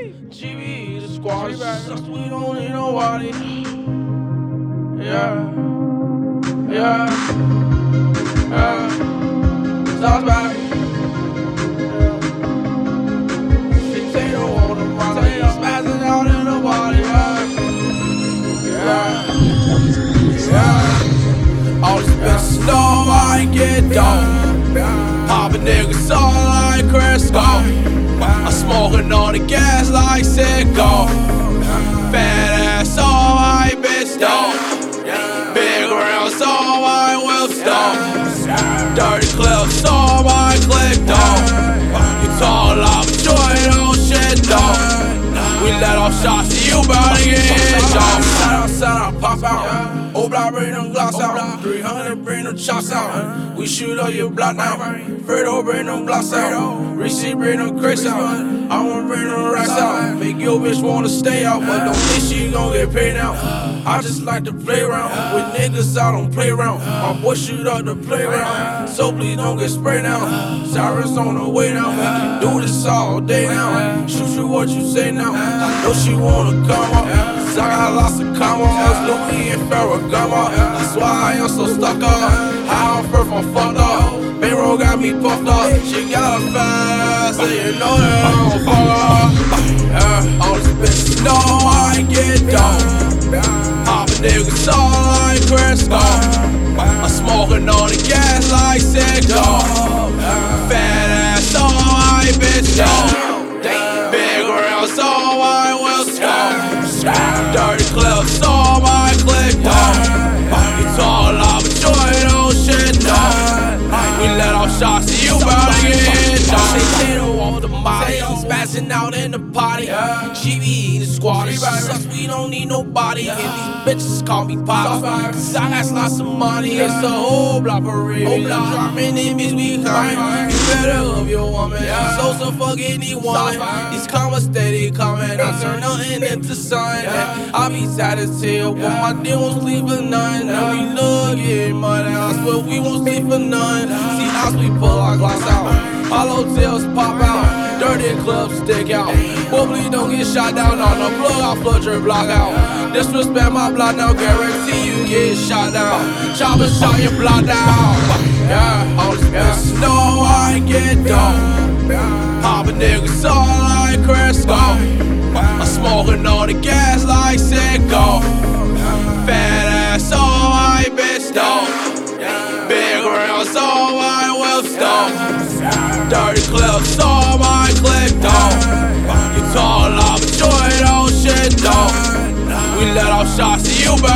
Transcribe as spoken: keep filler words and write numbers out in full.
G B, the squad sucks, we don't need nobody. Yeah, yeah, yeah. Sounds bad. Potato on the bottom, spazzing out in the body. Yeah, yeah. All this bitch snow, I get down. Poppin' niggas all like Crisco. I'm smoking on the gas like sicko. Fat ass all my bitch though. Big rounds all my whips though. Dirty clips all my click though. You tall off joint on shit though. We let off shots, you bout to get hit though. Shout out, shout out, pop out. Old block, bring them glocks out. three hundred, bring them chops out. We shoot up your block now. Fredo, bring them blocks out. Receipt, bring them crates out. I wanna bring them racks out. Make your bitch wanna stay out, but don't think she gon' get paid out. I just like to play around with niggas out on playground. My boy shoot up the playground, so please don't get sprayed out. Sirens on the way now. We can do this all day now. Shoot you what you say now. I know she wanna come up. I got lots of commas, Louis and Ferragamo. That's why I am so stuck up. How I'm first, I'm fucked up. Payroll got me puffed up. She got a fast, so you know that I'm fuck up. Yeah, all this bitch know I get dope. Poppin' niggas all like Crisco. I'm smoking on the gas like sicko. Fat ass all my bitch though. Big rounds all my whips though. Dirty clips all my click though. You tall off a joint on shit though. We let off shots, so you bout to get hit though. Potato on the body, spazzing out in the party. G B, the squad sucks, we don't need nobody. And these bitches call me Pop, cause I got lots of money. It's a whole block for real. Dropping enemies, we coming. You better love your woman. So so fuck anyone. These commas steady coming. I turn nothing into sun. I be satisfied when my deal won't sleep for none. And we love getting money, I swear we won't sleep for none. See us, we pull our glass out. Hollow tails pop out. Dirty clubs stick out. Hopefully don't get shot down on the plug. I flood your block out. Disrespect my block now, guarantee you get shot down. Chopper shot your block down. Yeah, all this bitch know I get dope. Poppin' niggas all like Crisco. I'm smoking on the gas like sicko. Fat ass all my bitch though. Big rounds all my whips though. Dirty clips all my click though. You tall off a joint on shit though. We let off shots, so you better